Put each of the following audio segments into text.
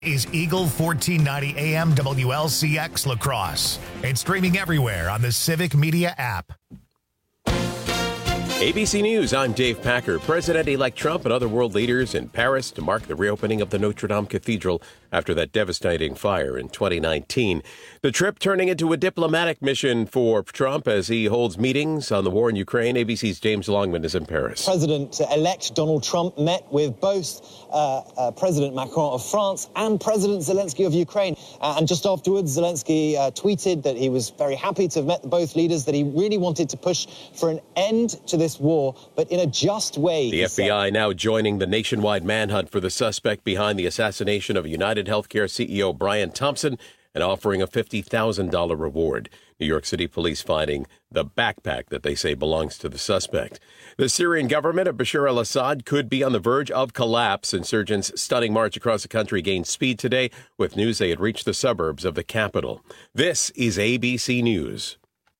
Is Eagle 1490 AM WLCX La Crosse. It's streaming everywhere on the Civic Media app. ABC News, I'm Dave Packer. President-elect Trump and other world leaders in Paris to mark the reopening of the Notre Dame Cathedral after that devastating fire in 2019. The trip turning into a diplomatic mission for Trump as he holds meetings on the war in Ukraine. ABC's James Longman is in Paris. President-elect Donald Trump met with both President Macron of France and President Zelensky of Ukraine. And just afterwards, Zelensky tweeted that he was very happy to have met both leaders, that he really wanted to push for an end to this war, but in a just way. The FBI now joining the nationwide manhunt for the suspect behind the assassination of United Healthcare CEO Brian Thompson and offering a $50,000 reward. New York City police finding the backpack that they say belongs to the suspect. The Syrian government of Bashar al-Assad could be on the verge of collapse. Insurgents' stunning march across the country gained speed today with news they had reached the suburbs of the capital. This is ABC News.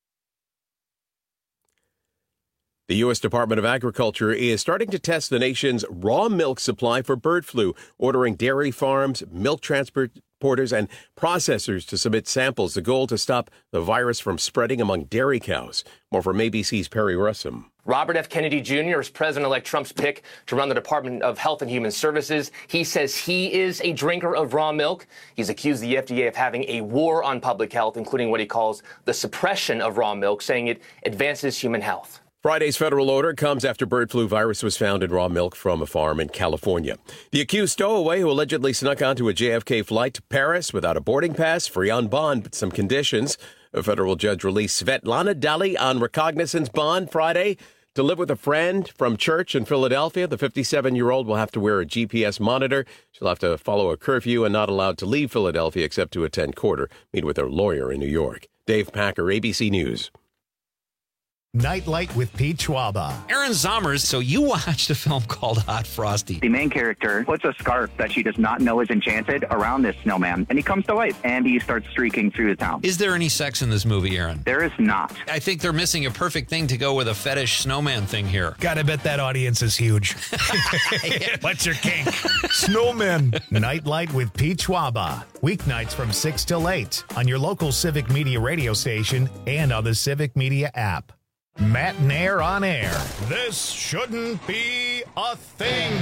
The U.S. Department of Agriculture is starting to test the nation's raw milk supply for bird flu, ordering dairy farms, milk transporters, and processors to submit samples. The goal to stop the virus from spreading among dairy cows. More from ABC's Perry Russum. Robert F. Kennedy Jr. is President-elect Trump's pick to run the Department of Health and Human Services. He says he is a drinker of raw milk. He's accused the FDA of having a war on public health, including what he calls the suppression of raw milk, saying it advances human health. Friday's federal order comes after bird flu virus was found in raw milk from a farm in California. The accused stowaway who allegedly snuck onto a JFK flight to Paris without a boarding pass, free on bond, but some conditions. A federal judge released Svetlana Dali on recognizance bond Friday to live with a friend from church in Philadelphia. The 57-year-old will have to wear a GPS monitor. She'll have to follow a curfew and not allowed to leave Philadelphia except to attend court or meet with her lawyer in New York. Dave Packer, ABC News. Nightlight with Pete Schwaba. Aaron Zommers, so you watched a film called Hot Frosty. The main character puts a scarf that she does not know is enchanted around this snowman, and he comes to life, and he starts streaking through the town. Is there any sex in this movie, Aaron? There is not. I think they're missing a perfect thing to go with a fetish snowman thing here. Gotta bet that audience is huge. What's your kink? Snowmen. Nightlight with Pete Schwaba. Weeknights from 6 till 8 on your local Civic Media radio station and on the Civic Media app. Matt Nair on air. This shouldn't be a thing.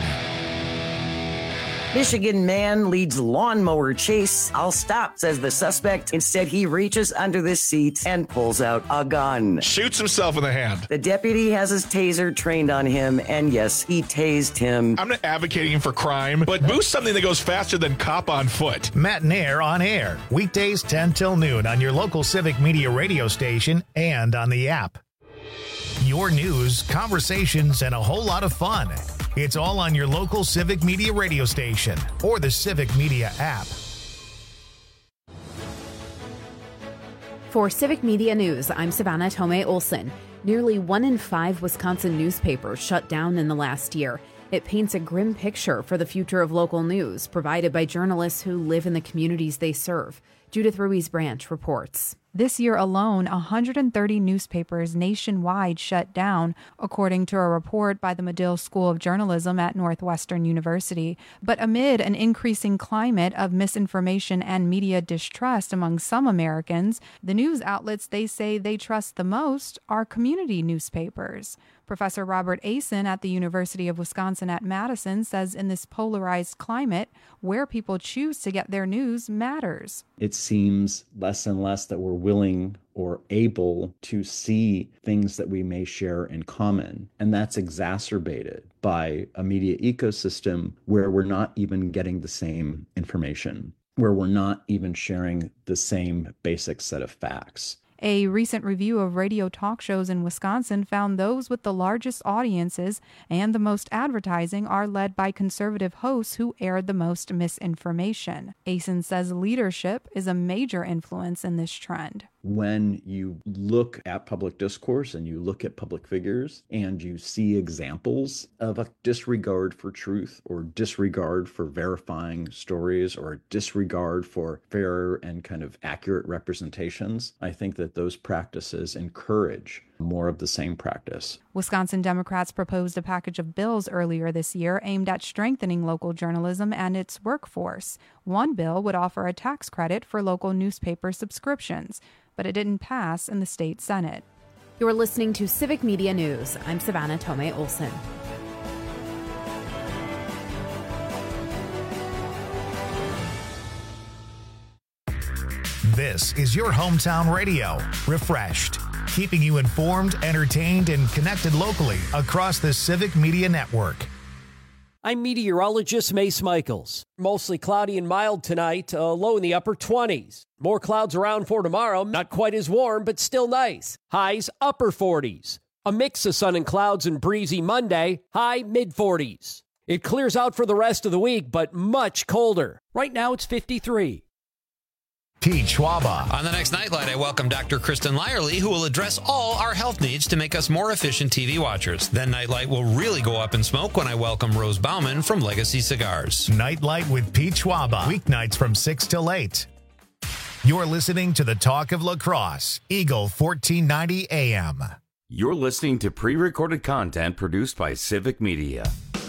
Michigan man leads lawnmower chase. I'll stop, says the suspect. Instead, he reaches under the seat and pulls out a gun. Shoots himself in the hand. The deputy has his taser trained on him, and yes, he tased him. I'm not advocating for crime, but boost something that goes faster than cop on foot. Matt Nair on air. Weekdays 10 till noon on your local Civic Media radio station and on the app. Your news, conversations, and a whole lot of fun. It's all on your local Civic Media radio station or the Civic Media app. For Civic Media News, I'm Savannah Tomei Olson. Nearly 1 in 5 Wisconsin newspapers shut down in the last year. It paints a grim picture for the future of local news provided by journalists who live in the communities they serve. Judith Ruiz-Branch reports. This year alone, 130 newspapers nationwide shut down, according to a report by the Medill School of Journalism at Northwestern University. But amid an increasing climate of misinformation and media distrust among some Americans, the news outlets they say they trust the most are community newspapers. Professor Robert Asen at the University of Wisconsin at Madison says in this polarized climate, where people choose to get their news matters. It seems less and less that we're willing or able to see things that we may share in common. And that's exacerbated by a media ecosystem where we're not even getting the same information, where we're not even sharing the same basic set of facts. A recent review of radio talk shows in Wisconsin found those with the largest audiences and the most advertising are led by conservative hosts who aired the most misinformation. Asen says leadership is a major influence in this trend. When you look at public discourse and you look at public figures and you see examples of a disregard for truth or disregard for verifying stories or disregard for fair and kind of accurate representations, I think that those practices encourage more of the same practice. Wisconsin Democrats proposed a package of bills earlier this year aimed at strengthening local journalism and its workforce. One bill would offer a tax credit for local newspaper subscriptions, but it didn't pass in the state Senate. You're listening to Civic Media News. I'm Savannah Tomei Olson. This is your hometown radio, refreshed, keeping you informed, entertained, and connected locally across the Civic Media Network. I'm meteorologist Mace Michaels. Mostly cloudy and mild tonight, low in the upper 20s. More clouds around for tomorrow, not quite as warm, but still nice. Highs upper 40s. A mix of sun and clouds and breezy Monday, high mid-40s. It clears out for the rest of the week, but much colder. Right now it's 53. Pete Schwaba. On the next Nightlight, I welcome Dr. Kristen Lyerly, who will address all our health needs to make us more efficient TV watchers. Then Nightlight will really go up in smoke when I welcome Rose Bauman from Legacy Cigars. Nightlight with Pete Schwaba. Weeknights from 6 till 8. You're listening to the Talk of La Crosse, Eagle 1490 AM. You're listening to pre-recorded content produced by Civic Media.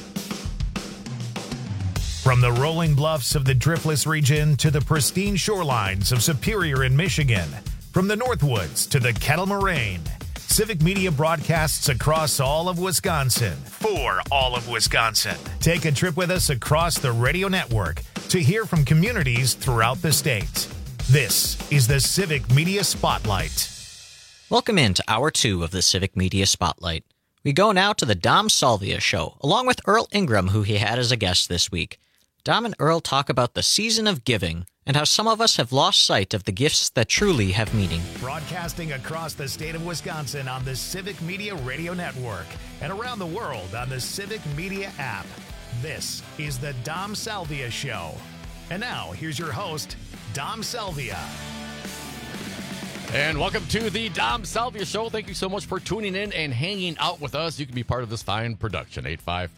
From the rolling bluffs of the Driftless region to the pristine shorelines of Superior in Michigan, from the Northwoods to the Kettle Moraine, Civic Media broadcasts across all of Wisconsin for all of Wisconsin. Take a trip with us across the radio network to hear from communities throughout the state. This is the Civic Media Spotlight. Welcome into Hour 2 of the Civic Media Spotlight. We go now to the Dom Salvia Show, along with Earl Ingram, who he had as a guest this week. Dom and Earl talk about the season of giving and how some of us have lost sight of the gifts that truly have meaning. Broadcasting across the state of Wisconsin on the Civic Media Radio Network and around the world on the Civic Media app. This is the Dom Salvia Show. And now, here's your host, Dom Salvia. And welcome to the Dom Salvia Show. Thank you so much for tuning in and hanging out with us. You can be part of this fine production.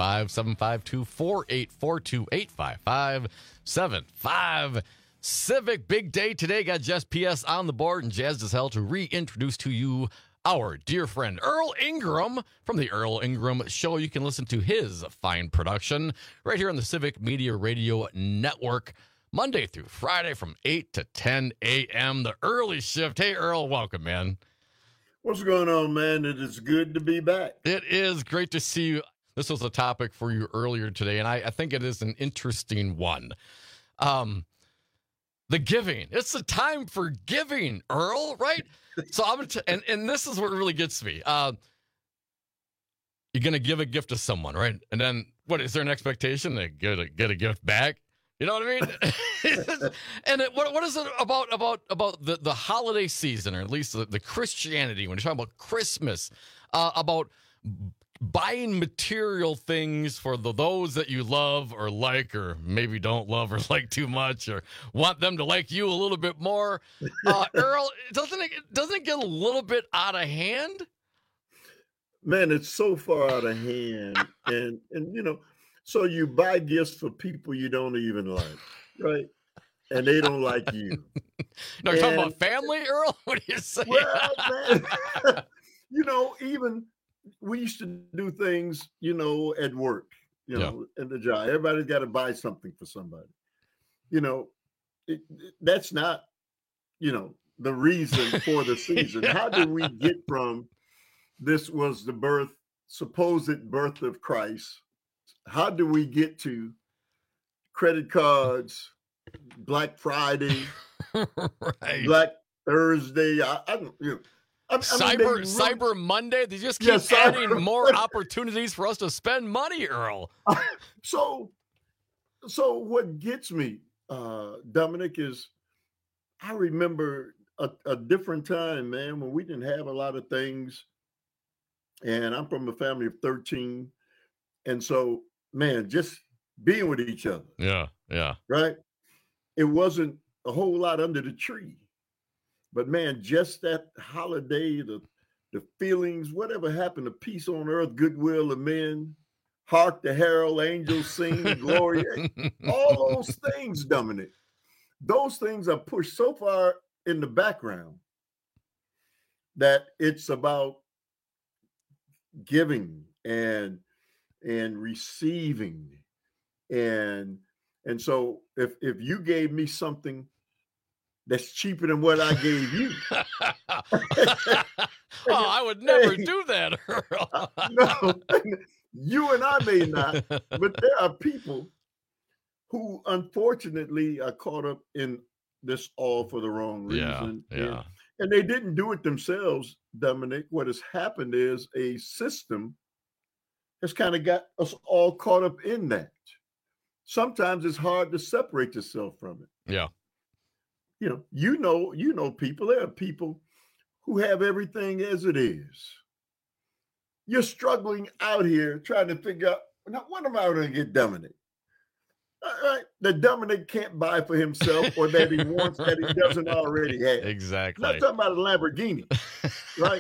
855-752-4842. 855-75 Civic. Big day today. Got Jess PS on the board and jazzed as hell to reintroduce to you our dear friend Earl Ingram from the Earl Ingram Show. You can listen to his fine production right here on the Civic Media Radio Network, Monday through Friday from 8 to 10 a.m., the early shift. Hey, Earl, welcome, man. What's going on, man? It is good to be back. It is great to see you. This was a topic for you earlier today, and I think it is an interesting one. The giving. It's the time for giving, Earl, right? So I'm going to, and this is what really gets me. You're going to give a gift to someone, right? And then, what, is there an expectation to get a gift back? You know what I mean? And what is it about the holiday season, or at least the Christianity, when you're talking about Christmas, about buying material things for those that you love or like, or maybe don't love or like too much, or want them to like you a little bit more? Earl, doesn't it get a little bit out of hand? Man, it's so far out of hand. And you know, so you buy gifts for people you don't even like, right? And they don't like you. No, you're talking about family, Earl? What do you say? Well, man, you know, even we used to do things, you know, at work, you know, in the job. Everybody's got to buy something for somebody. You know, that's not, you know, the reason for the season. How do we get from this was the supposed birth of Christ? How do we get to credit cards, Black Friday, right. Black Thursday? Cyber Monday? They just keep adding more opportunities for us to spend money, Earl. So what gets me, Dominic, is I remember a different time, man, when we didn't have a lot of things. And I'm from a family of 13. And so, man, just being with each other. Yeah. Right? It wasn't a whole lot under the tree. But, man, just that holiday, the feelings, whatever happened to peace on earth, goodwill of men, hark the herald, angels sing, glory, all those things, Dominic, those things are pushed so far in the background that it's about giving and receiving. And so if you gave me something that's cheaper than what I gave you. I would never do that, Earl. No, you and I may not, but there are people who unfortunately are caught up in this all for the wrong reason. Yeah. And they didn't do it themselves, Dominic. What has happened is a system has kind of got us all caught up in that. Sometimes it's hard to separate yourself from it. Yeah. You know people. There are people who have everything as it is. You're struggling out here trying to figure out, now, what am I going to get Dominic? All right, that Dominic can't buy for himself or that he wants that he doesn't already have. Exactly. I'm not talking about a Lamborghini, right?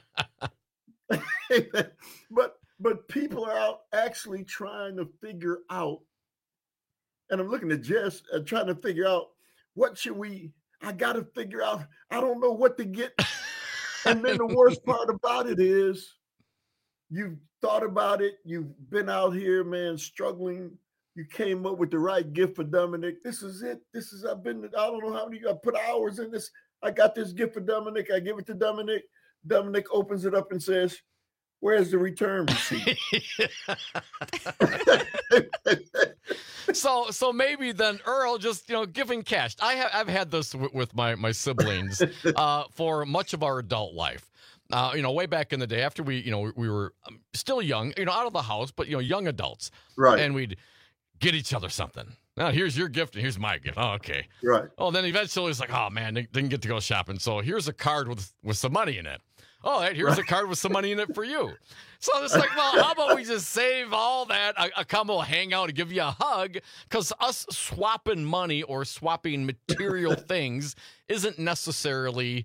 But people are out actually trying to figure out, and I'm looking at Jess trying to figure out, I got to figure out, I don't know what to get. And then the worst part about it is you've thought about it. You've been out here, man, struggling. You came up with the right gift for Dominic. This is it. I don't know how many, I put hours in this. I got this gift for Dominic. I give it to Dominic. Dominic opens it up and says, where's the return receipt? So maybe then Earl just giving cash. I've had this with my siblings for much of our adult life. Way back in the day after we were still young, out of the house, but young adults, right? And we'd get each other something. Now here's your gift and here's my gift. Oh, okay, right. Oh, then eventually it's like, oh man, didn't get to go shopping. So here's a card with some money in it. Oh, here's a card with some money in it for you. So it's like, well, how about we just save all that? I come, we'll hang out and give you a hug, because us swapping money or swapping material things isn't necessarily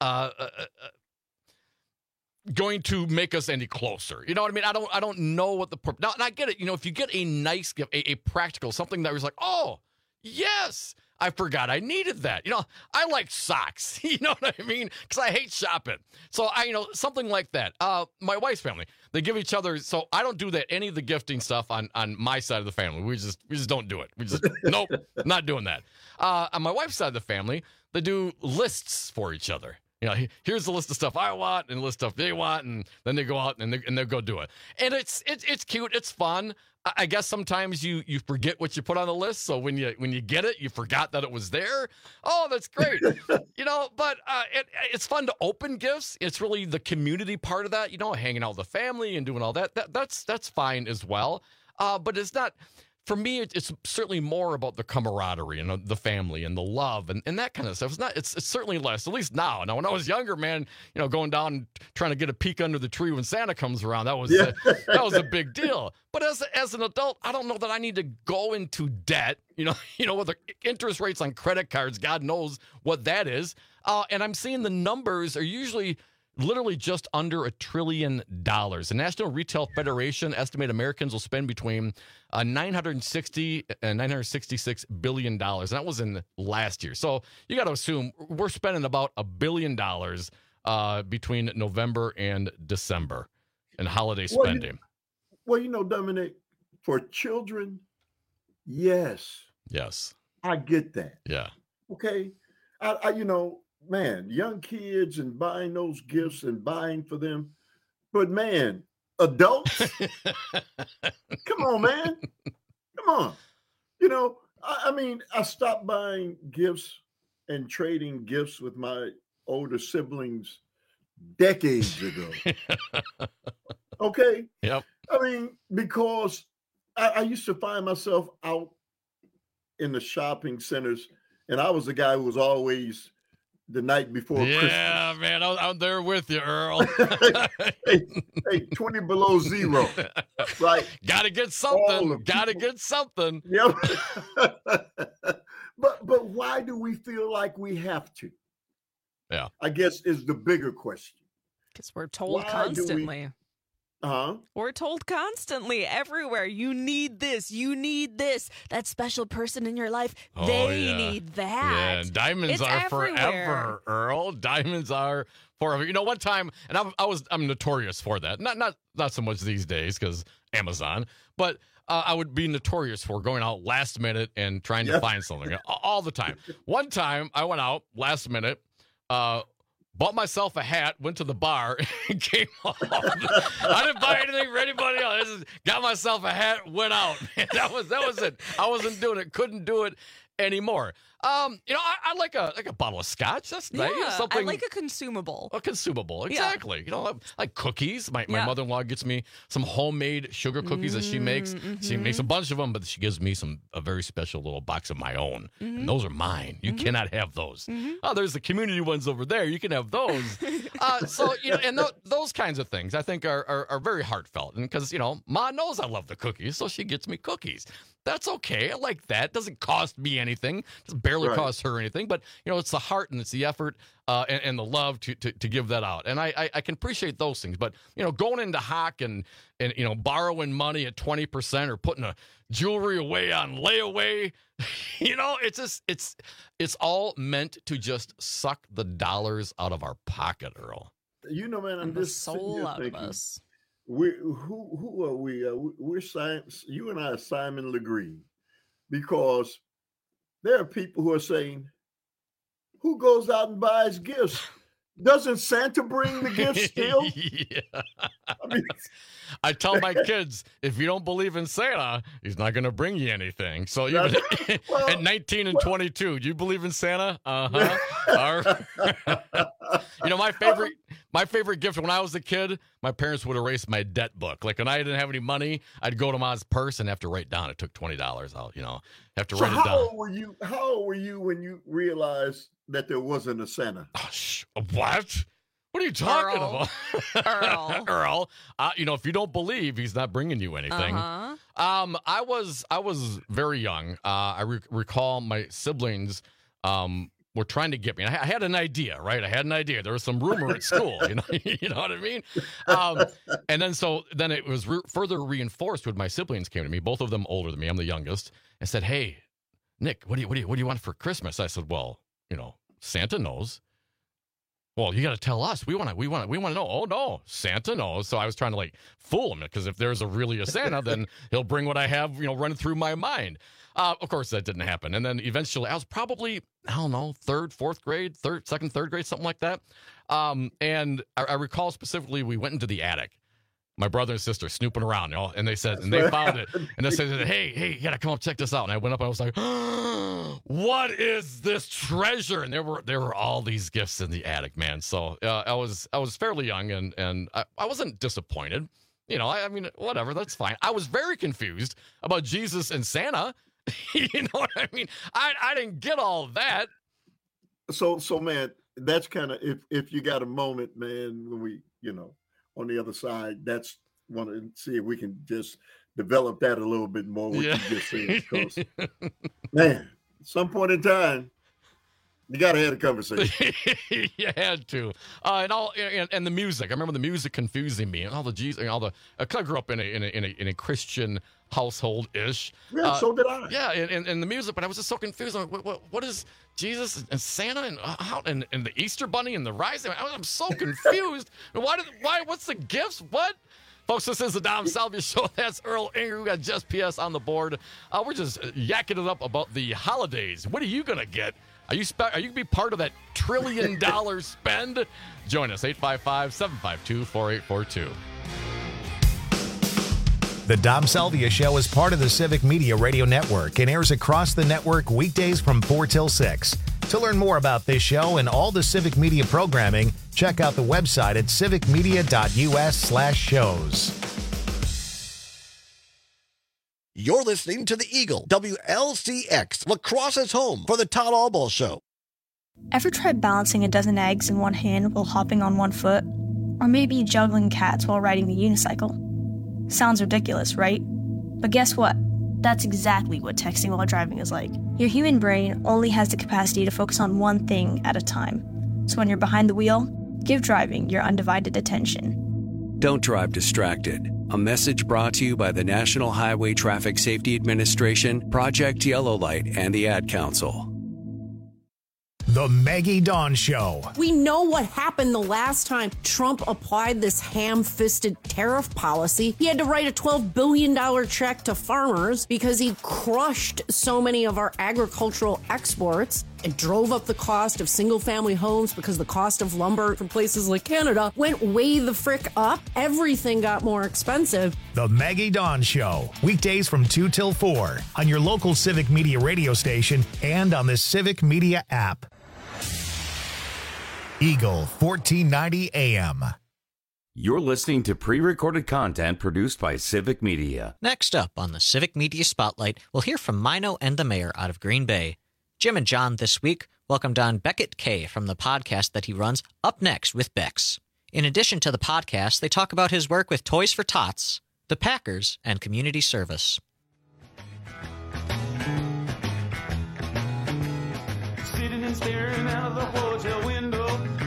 going to make us any closer. You know what I mean? I don't know what the now. And I get it. If you get a nice gift, a practical, something that was like, oh yes, I forgot I needed that. I like socks. You know what I mean? Because I hate shopping. So something like that. My wife's family, they give each other. So I don't do that. Any of the gifting stuff on my side of the family, we just don't do it. We just nope, not doing that. On my wife's side of the family, they do lists for each other. Here's the list of stuff I want and the list of stuff they want, and then they go out and they go do it. And it's cute, it's fun. I guess sometimes you forget what you put on the list, so when you get it, you forgot that it was there. Oh, that's great. But it's fun to open gifts. It's really the community part of that, hanging out with the family and doing all that. That's fine as well. But it's not. For me, it's certainly more about the camaraderie and the family and the love and that kind of stuff. It's certainly less, at least now. Now, when I was younger, man, going down and trying to get a peek under the tree when Santa comes around, that was a big deal. But as an adult, I don't know that I need to go into debt. With the interest rates on credit cards, God knows what that is. And I'm seeing the numbers are usually literally just under $1 trillion. The National Retail Federation estimates Americans will spend between $960 and $966 billion. And that was in last year. So you got to assume we're spending about $1 billion between November and December in holiday spending. Dominic, for children, yes. I get that. Yeah. Okay. Man, young kids and buying those gifts and buying for them. But man, adults, come on, man. Come on. I stopped buying gifts and trading gifts with my older siblings decades ago. Okay. Yep. Because I used to find myself out in the shopping centers, and I was the guy who was always the night before Christmas. Yeah, man, I'm there with you, Earl. hey, 20 below zero, right? Gotta get something. Gotta get something. Yep. But why do we feel like we have to? Yeah, I guess is the bigger question. Because we're told constantly. We're told constantly, everywhere, you need this, you need this. That special person in your life, they need that. Yeah, and diamonds are everywhere. Forever, Earl. Diamonds are forever. You know, one time, and I'm notorious for that. Not so much these days because Amazon, but I would be notorious for going out last minute and trying to find something all the time. One time, I went out last minute. Bought myself a hat, went to the bar, and came home. I didn't buy anything for anybody else. Just got myself a hat, went out. That was it. I wasn't doing it. Couldn't do it anymore. You know, I like a bottle of scotch. That's nice. I like a consumable. A consumable, exactly. Yeah. You know, like cookies. My mother-in-law gets me some homemade sugar cookies that she makes. She makes a bunch of them, but she gives me a very special little box of my own. And those are mine. You cannot have those. Oh, there's the community ones over there. You can have those. So, you know, and those kinds of things I think are very heartfelt. And because, you know, Ma knows I love the cookies, so she gets me cookies. That's okay. I like that. It doesn't cost me anything. It doesn't barely cost her anything. But, you know, it's the heart and it's the effort and the love to give that out. And I can appreciate those things. But, you know, going into hock and you know, borrowing money at 20% or putting a jewelry away on layaway, you know, it's all meant to just suck the dollars out of our pocket, Earl. You know, man, I'm just soul out of us. Who are we? We're you and I are Simon Legree, because there are people who are saying, "Who goes out and buys gifts? Doesn't Santa bring the gifts still?" Yeah. I tell my kids, if you don't believe in Santa, he's not going to bring you anything. So you at 19 and 22, do you believe in Santa? You know, my favorite gift when I was a kid, my parents would erase my debt book. Like when I didn't have any money, I'd go to Ma's purse and have to write down. It took $20 out. You know, have to write it down. How old were you when you realized that there wasn't a Santa? What? What are you talking about? Earl. You know, if you don't believe, he's not bringing you anything. I was very young. I recall my siblings were trying to get me. And I had an idea, right? I had an idea. There was some rumor at school, you know, you know what I mean? And then it was further reinforced when my siblings came to me, both of them older than me. I'm the youngest, and said, "Hey, Nick, what do you want for Christmas?" I said, "Well, you know, Santa knows." "Well, you got to tell us. We want to know." "Oh no, Santa knows." So I was trying to like fool him, because if there's really a Santa, then he'll bring what I have, you know, running through my mind. Of course, that didn't happen. And then eventually, I was probably, I don't know, third grade, something like that. And I recall specifically, we went into the attic. My brother and sister snooping around, you know, and they found it, and they said, "Hey, you gotta come up check this out." And I went up, and I was like, "What is this treasure?" And there were all these gifts in the attic, man. So I was fairly young, and I wasn't disappointed. You know, I mean, whatever, that's fine. I was very confused about Jesus and Santa. You know what I mean? I didn't get all that. So man, that's kind of if you got a moment, man, when we, you know, on the other side, that's want to see if we can just develop that a little bit more. What you just said, because man, at some point in time, you got to have a conversation. You had to, and the music. I remember the music confusing me, and all the Jesus, and all the. I grew up in a Christian household ish. Yeah, so did I. Yeah, and the music, but I was just so confused. What is Jesus and Santa and the Easter Bunny and the Rising? I'm so confused. Why? What's the gifts? What? Folks, this is the Dom Salvia Show. That's Earl Ingram. We got Just PS on the board. We're just yakking it up about the holidays. What are you gonna get? Are you going to be part of that $1 trillion spend? Join us, 855-752-4842. The Dom Salvia Show is part of the Civic Media Radio Network and airs across the network weekdays from 4 till 6. To learn more about this show and all the Civic Media programming, check out the website at civicmedia.us/shows. You're listening to The Eagle, WLCX, Lacrosse's home for the Todd Albaugh Show. Ever tried balancing a dozen eggs in one hand while hopping on one foot? Or maybe juggling cats while riding the unicycle? Sounds ridiculous, right? But guess what? That's exactly what texting while driving is like. Your human brain only has the capacity to focus on one thing at a time. So when you're behind the wheel, give driving your undivided attention. Don't drive distracted. A message brought to you by the National Highway Traffic Safety Administration, Project Yellow Light, and the Ad Council. The Maggie Dawn Show. We know what happened the last time Trump applied this ham-fisted tariff policy. He had to write a $12 billion check to farmers because he crushed so many of our agricultural exports. It drove up the cost of single-family homes because the cost of lumber from places like Canada went way the frick up. Everything got more expensive. The Maggie Dawn Show. Weekdays from 2 till 4 on your local Civic Media radio station and on the Civic Media app. Eagle 1490 AM. You're listening to pre-recorded content produced by Civic Media. Next up on the Civic Media Spotlight, we'll hear from Mino and the mayor out of Green Bay. Jim and John this week welcomed on Beckett Kay from the podcast that he runs, Up Next with Bex. In addition to the podcast, they talk about his work with Toys for Tots, the Packers, and community service. Sitting and staring out of the hotel window.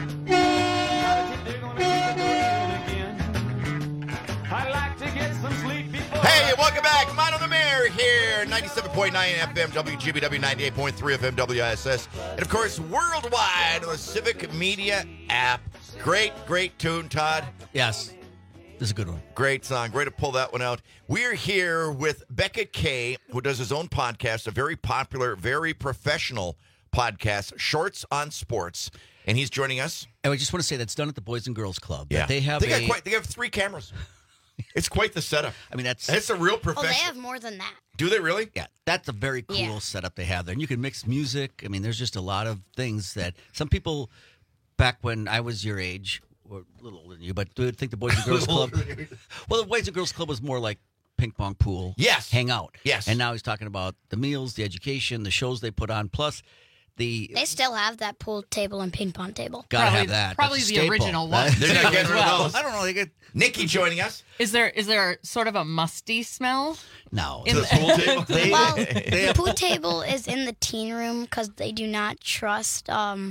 I'd like to get some sleep before. Hey, welcome back. Mino the Mayor here, 97.9 FM, WGBW, 98.3 FM, WISS. And, of course, worldwide on the Civic Media app. Great tune, Todd. Yes. This is a good one. Great song. Great to pull that one out. We're here with Beckett Kay, who does his own podcast, a very popular, very professional podcast, Shorts on Sports. And he's joining us. And we just want to say that's done at the Boys and Girls Club. Yeah. They have they have 3 cameras. It's quite the setup. I mean, that's a real professional. Oh, they have more than that. Do they really? Yeah, that's a very cool setup they have there. And you can mix music. I mean, there's just a lot of things that some people, back when I was your age, or a little older than you, but do think the Boys and Girls Club. Well, the Boys and Girls Club was more like ping pong pool. Yes. Hang out. Yes. And now he's talking about the meals, the education, the shows they put on, plus the... They still have that pool table and ping pong table. Gotta have that. Probably That's a the staple. original one. They're not getting rid of those. I don't know. They get Nikki joining us. Is there sort of a musty smell? No. The pool table? Well, the pool table is in the teen room because they do not trust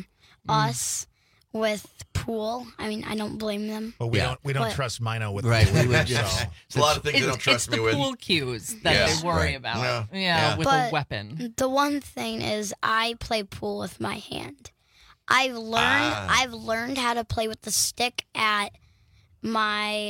us with pool. I mean, I don't blame them. Well, we don't trust Mino with right. the We would just, It's a lot of things they don't trust me with. It's the pool cues that they worry about. Yeah, with a weapon. The one thing is I play pool with my hand. I've learned how to play with the stick at my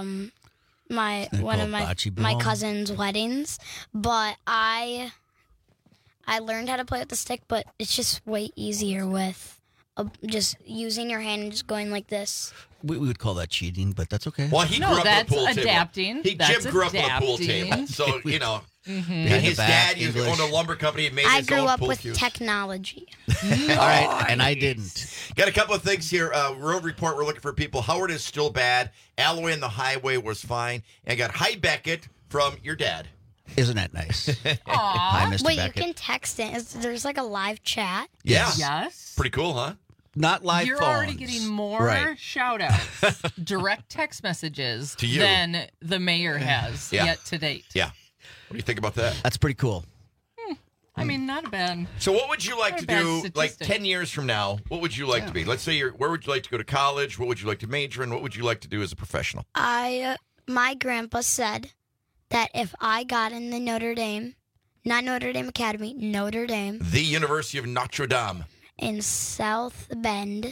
one of my cousin's weddings, but I learned how to play with the stick, but it's just way easier with just using your hand and just going like this. we would call that cheating, but that's okay. Well, he grew up with a pool adapting. table. Jim grew up with a pool table, so you know. Mm-hmm. And his dad owned a lumber company and made I his grew own up pool with cues. technology. All right, and I didn't. Got a couple of things here. Road report, we're looking for people. Howard is still bad. Alloway and the highway was fine. And I got hi Beckett from your dad. Isn't that nice? Hi, Mr. Wait, Beckett. you can text it. There's like a live chat. Yeah. Yes. Pretty cool, huh? Not live You're phones. already getting more shout-outs, direct text messages to you than the mayor has yet to date. Yeah. What do you think about that? That's pretty cool. I mean, not a bad. So what would you like Not to a bad do, like statistic. 10 years from now? What would you like to be? Let's say where would you like to go to college? What would you like to major in? What would you like to do as a professional? My grandpa said that if I got in the Notre Dame, not Notre Dame Academy, Notre Dame. The University of Notre Dame. In South Bend,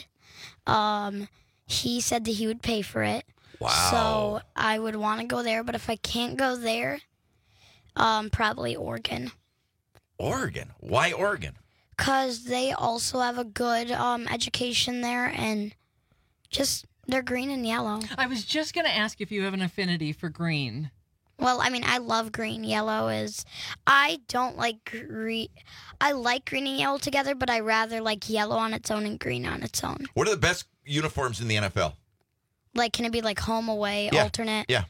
he said that he would pay for it. Wow. So I would want to go there, but if I can't go there, probably Oregon. Oregon? Why Oregon? Because they also have a good education there, and just they're green and yellow. I was just going to ask if you have an affinity for green. Well, I mean, I love green. Yellow is... I don't like green... I like green and yellow together, but I rather like yellow on its own and green on its own. What are the best uniforms in the NFL? Like, can it be like home, away, Yeah. alternate? Yeah.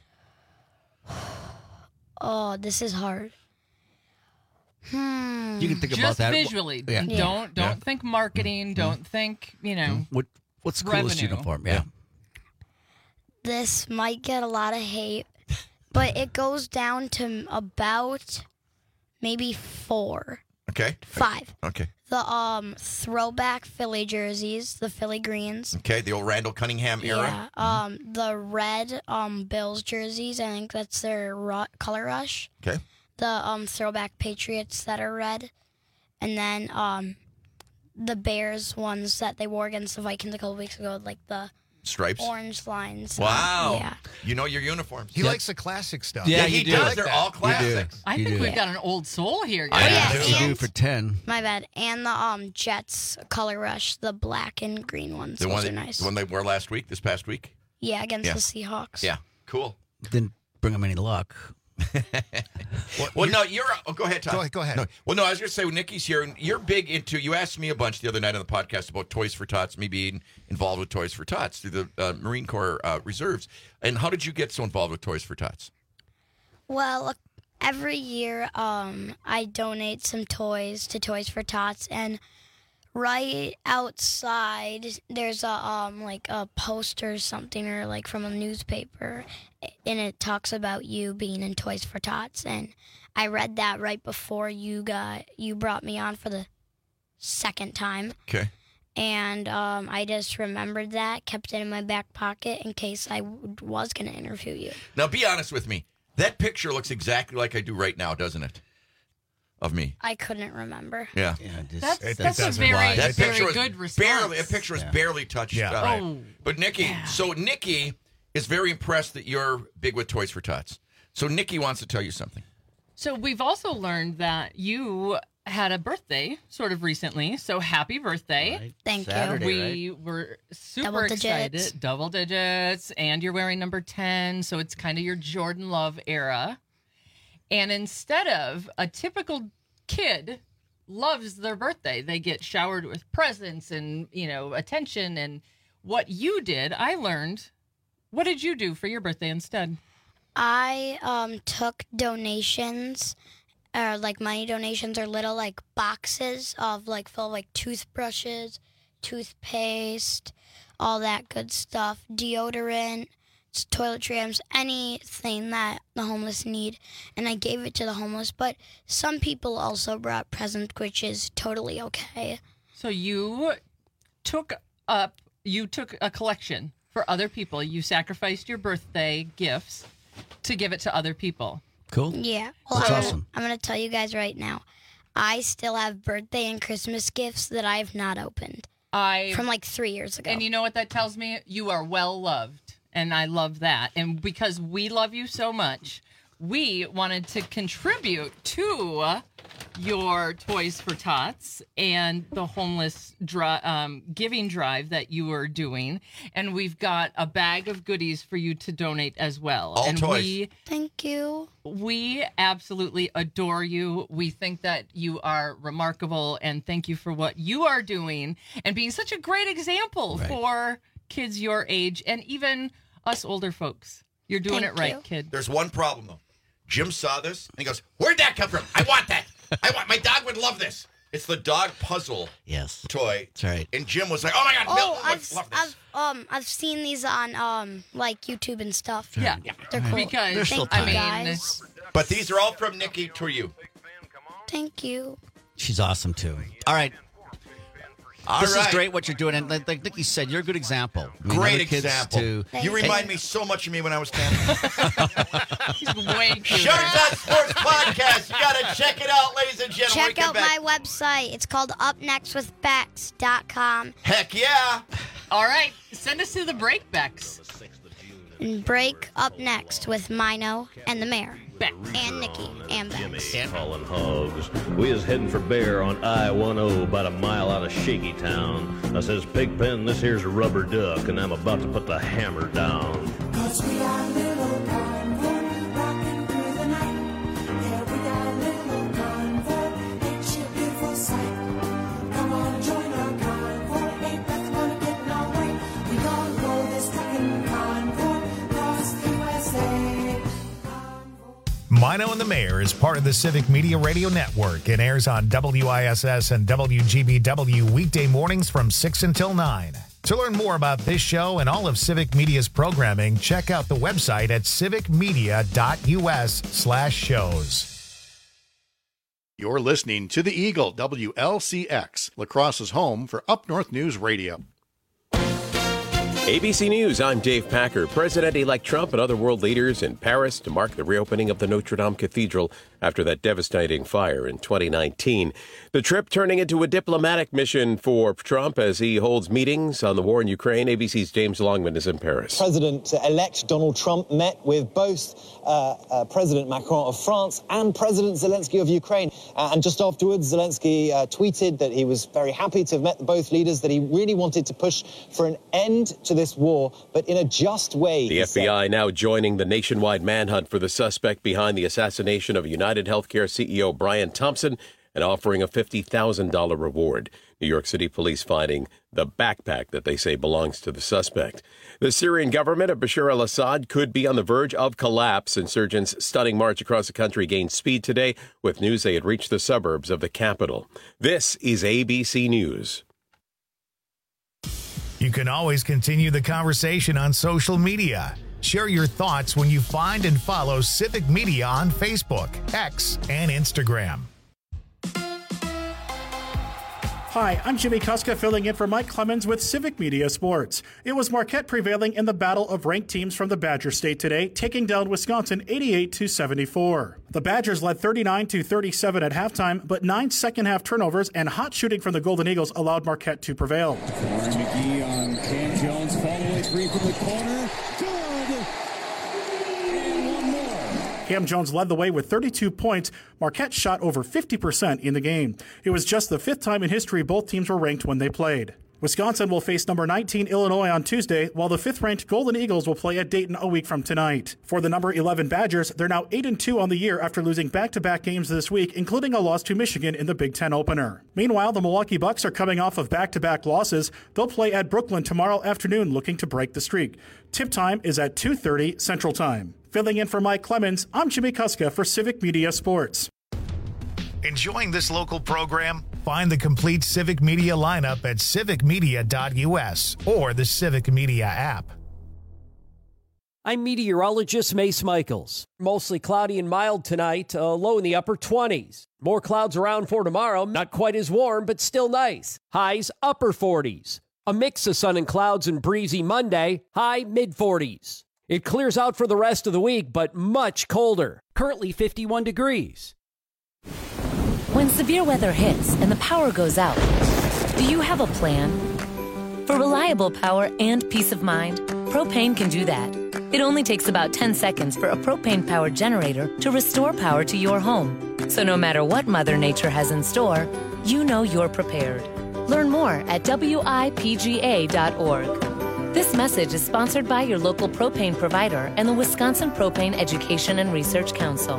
Oh, this is hard. You can think Just about that. visually. Yeah. Don't think marketing. Don't think, What's the coolest revenue. uniform? Yeah. This might get a lot of hate, but it goes down to about maybe 4. Okay. 5. Okay. the throwback Philly jerseys, the Philly greens. Okay, the old Randall Cunningham era. Yeah. The red Bills jerseys. I think that's their color rush. Okay. The throwback Patriots that are red, and then the Bears ones that they wore against the Vikings a couple weeks ago, like the stripes, orange lines. Wow. Yeah. You know your uniforms. He likes the classic stuff. Yeah, he does. They're all classics. I think we've got an old soul here, I guys. think we do for 10. My bad. And the Jets color rush, the black and green ones. The Those one, are nice. the one they wore this past week? Yeah, against the Seahawks. Yeah, cool. Didn't bring them any luck. Well, no, you're. Oh, go ahead, Todd. Go ahead. No, well, no, I was going to say, when Nikki's here, and you're big into. You asked me a bunch the other night on the podcast about Toys for Tots, me being involved with Toys for Tots through the Marine Corps Reserves. And how did you get so involved with Toys for Tots? Well, every year I donate some toys to Toys for Tots, and right outside there's a like a poster or something, or like from a newspaper, and it talks about you being in Toys for Tots, and I read that right before you brought me on for the second time. Okay. And I just remembered that, kept it in my back pocket in case I was going to interview you. Now, be honest with me. That picture looks exactly like I do right now, doesn't it? Of me. I couldn't remember. Yeah. That's a very good response. That picture was barely touched. Yeah. But Nikki, so Nikki is very impressed that you're big with Toys for Tots. So Nikki wants to tell you something. So we've also learned that you had a birthday sort of recently. So happy birthday. Right. Thank Saturday, you. We were super excited. Double digits. And you're wearing number 10. So it's kind of your Jordan Love era. And instead of a typical kid loves their birthday, they get showered with presents and, attention. And what you did, I learned. What did you do for your birthday instead? I took donations, or like money donations, or little like boxes of like full of like toothbrushes, toothpaste, all that good stuff, deodorant, toiletries, anything that the homeless need, and I gave it to the homeless. But some people also brought presents, which is totally okay. So you took a collection for other people. You sacrificed your birthday gifts to give it to other people. Cool. Yeah. Well, That's awesome. I'm going to tell you guys right now, I still have birthday and Christmas gifts that I have not opened from like 3 years ago. And you know what that tells me? You are well loved. And I love that. And because we love you so much, we wanted to contribute to your Toys for Tots and the homeless giving drive that you are doing. And we've got a bag of goodies for you to donate as well. All and toys. Thank you. We absolutely adore you. We think that you are remarkable, and thank you for what you are doing and being such a great example for kids your age and even us older folks. You're doing it right, kid. There's one problem, though. Jim saw this, and he goes, "Where'd that come from? I want that. My dog would love this." It's the dog puzzle toy. That's right. And Jim was like, "Oh, my God, Bill would love this." I've seen these on like YouTube and stuff. Yeah. They're cool. Because, Thank you, guys. But these are all from Nikki to you. Thank you. She's awesome, too. All right. This is great what you're doing. And like Nikki said, you're a good example. I mean, Great other kids example. You remind me so much of me when I was 10. He's way cuter. Showtime Sports Podcast. You got to check it out, ladies and gentlemen. Check out my website. It's called upnextwithbex.com. Heck yeah. All right. Send us to the break, Bex. And break up next with Mino and the mayor. And Nikki and Bex. Hauling hogs. We is heading for Bear on I-10 about a mile out of Shaky Town. I says, "Pigpen, this here's a rubber duck, and I'm about to put the hammer down." 'Cause we got little convoy rocking through the night. Yeah, we got little convoy. Ain't she a beautiful sight? Come on, join our convoy. Ain't nothing gonna get in our way. We gonna roll this trucking convoy across the USA. Mino and the Mayor is part of the Civic Media Radio Network and airs on WISS and WGBW weekday mornings from 6 until 9. To learn more about this show and all of Civic Media's programming, check out the website at civicmedia.us/shows. You're listening to the Eagle, WLCX, La Crosse's home for Up North News Radio. ABC News, I'm Dave Packer. President-elect Trump and other world leaders in Paris to mark the reopening of the Notre Dame Cathedral after that devastating fire in 2019. The trip turning into a diplomatic mission for Trump as he holds meetings on the war in Ukraine. ABC's James Longman is in Paris. President-elect Donald Trump met with both President Macron of France and President Zelensky of Ukraine. And just afterwards, Zelensky tweeted that he was very happy to have met both leaders, that he really wanted to push for an end to this war, but in a just way. The FBI now joining the nationwide manhunt for the suspect behind the assassination of United Healthcare CEO Brian Thompson and offering a $50,000 reward. New York City police finding the backpack that they say belongs to the suspect. The Syrian government of Bashar al-Assad could be on the verge of collapse. Insurgents' stunning march across the country gained speed today with news they had reached the suburbs of the capital. This is ABC News. You can always continue the conversation on social media. Share your thoughts when you find and follow Civic Media on Facebook, X, and Instagram. Hi, I'm Jimmy Kuska filling in for Mike Clemens with Civic Media Sports. It was Marquette prevailing in the battle of ranked teams from the Badger State today, taking down Wisconsin 88-74. The Badgers led 39-37 at halftime, but 9 second-half turnovers and hot shooting from the Golden Eagles allowed Marquette to prevail. Warren McGee on Cam Jones, follow-away three from the corner. Good! And one more. Cam Jones led the way with 32 points. Marquette shot over 50% in the game. It was just the 5th time in history both teams were ranked when they played. Wisconsin will face number 19 Illinois on Tuesday, while the 5th-ranked Golden Eagles will play at Dayton a week from tonight. For the number 11 Badgers, they're now 8-2 on the year after losing back-to-back games this week, including a loss to Michigan in the Big Ten opener. Meanwhile, the Milwaukee Bucks are coming off of back-to-back losses. They'll play at Brooklyn tomorrow afternoon, looking to break the streak. Tip time is at 2:30 Central Time. Filling in for Mike Clemens, I'm Jimmy Kuska for Civic Media Sports. Enjoying this local program? Find the complete Civic Media lineup at civicmedia.us or the Civic Media app. I'm meteorologist Mace Michaels. Mostly cloudy and mild tonight, low in the upper 20s. More clouds around for tomorrow, not quite as warm, but still nice. Highs upper 40s. A mix of sun and clouds and breezy Monday, high mid-40s. It clears out for the rest of the week, but much colder. Currently 51 degrees. When severe weather hits and the power goes out, do you have a plan? For reliable power and peace of mind, Propane can do that. It only takes about 10 seconds for a propane-powered generator to restore power to your home. So no matter what Mother Nature has in store, you know you're prepared. Learn more at WIPGA.org. This message is sponsored by your local propane provider and the Wisconsin Propane Education and Research Council.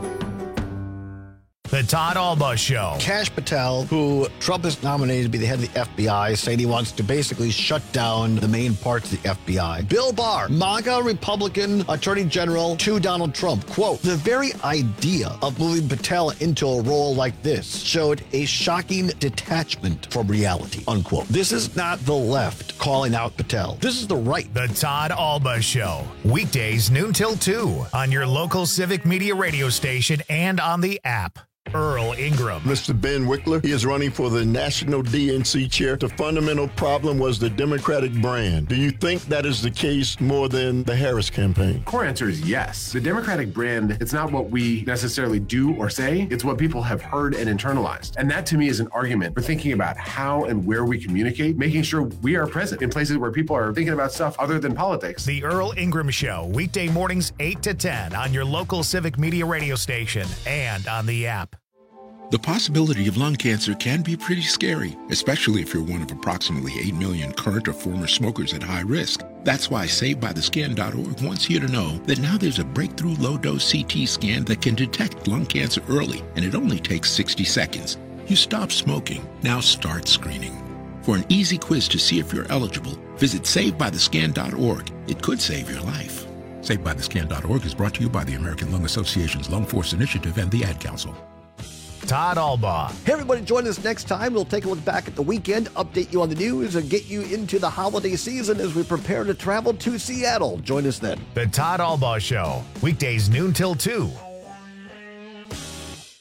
The Todd Alba Show. Kash Patel, who Trump has nominated to be the head of the FBI, saying he wants to basically shut down the main parts of the FBI. Bill Barr, MAGA Republican Attorney General to Donald Trump. Quote, the very idea of moving Patel into a role like this showed a shocking detachment from reality, unquote. This is not the left calling out Patel. This is the right. The Todd Alba Show. Weekdays noon till 2 on your local Civic Media radio station and on the app. Earl Ingram. Mr. Ben Wickler, he is running for the national DNC chair. The fundamental problem was the Democratic brand. Do you think that is the case more than the Harris campaign? Core answer is yes. The Democratic brand, it's not what we necessarily do or say, it's what people have heard and internalized. And that to me is an argument for thinking about how and where we communicate, making sure we are present in places where people are thinking about stuff other than politics. The Earl Ingram Show, weekday mornings 8 to 10 on your local Civic Media radio station and on the app. The possibility of lung cancer can be pretty scary, especially if you're one of approximately 8 million current or former smokers at high risk. That's why SaveByTheScan.org wants you to know that now there's a breakthrough low-dose CT scan that can detect lung cancer early, and it only takes 60 seconds. You stop smoking, now start screening. For an easy quiz to see if you're eligible, visit SaveByTheScan.org. It could save your life. SaveByTheScan.org is brought to you by the American Lung Association's Lung Force Initiative and the Ad Council. Todd Alba. Hey, everybody, join us next time. We'll take a look back at the weekend, update you on the news, and get you into the holiday season as we prepare to travel to Seattle. Join us then. The Todd Alba Show, weekdays noon till 2.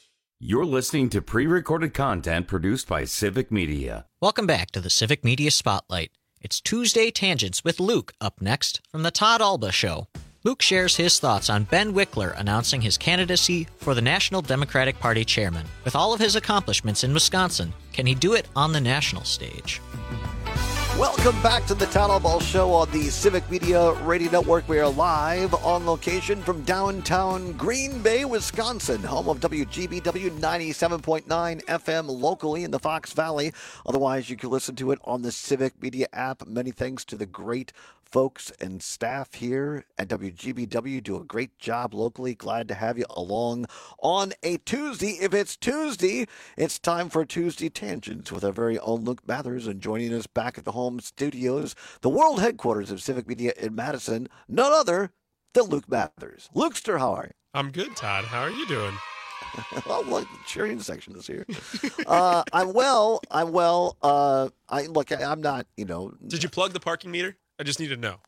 You're listening to pre-recorded content produced by Civic Media. Welcome back to the Civic Media Spotlight. It's Tuesday Tangents with Luke up next from the Todd Alba Show. Luke shares his thoughts on Ben Wickler announcing his candidacy for the National Democratic Party chairman. With all of his accomplishments in Wisconsin, can he do it on the national stage? Welcome back to the Todd Alba Show on the Civic Media Radio Network. We are live on location from downtown Green Bay, Wisconsin, home of WGBW 97.9 FM locally in the Fox Valley. Otherwise, you can listen to it on the Civic Media app. Many thanks to the great folks and staff here at WGBW. Do a great job locally. Glad to have you along on a Tuesday. If it's Tuesday, it's time for Tuesday Tangents with our very own Luke Mathers, and joining us back at the home studios, the world headquarters of Civic Media in Madison, none other than Luke Mathers. Lukester, how are you? I'm good, Todd. How are you doing? Well, look, the cheering section is here. I'm well. I'm not, Did you plug the parking meter? I just need to know.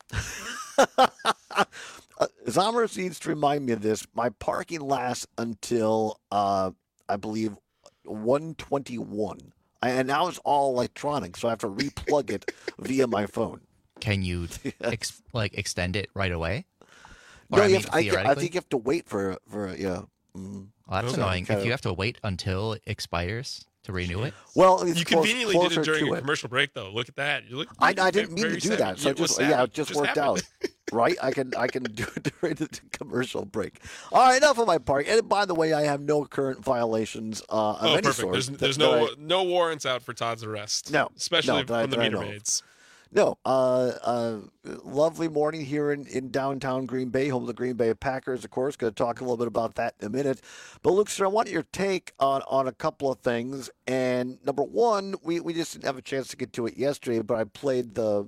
Zommers needs to remind me of this. My parking lasts until, I believe, 1:21. And now it's all electronic, so I have to replug it via my phone. Can you extend it right away? No, I think you have to wait for yeah. Well, that's annoying. If you have to wait until it expires to renew it. Well, you conveniently did it during a commercial break, though. Look at that. I didn't mean to do that, so it just worked out. Right? I can do it during the commercial break. All right, enough of my park. And by the way, I have no current vialations of any perfect. sort. There's no warrants out for Todd's arrest. No, especially from the meter maids. No, lovely morning here in downtown Green Bay, home of the Green Bay Packers, of course. Going to talk a little bit about that in a minute. But, Luke, sir, I want your take on a couple of things. And number one, we just didn't have a chance to get to it yesterday, but I played the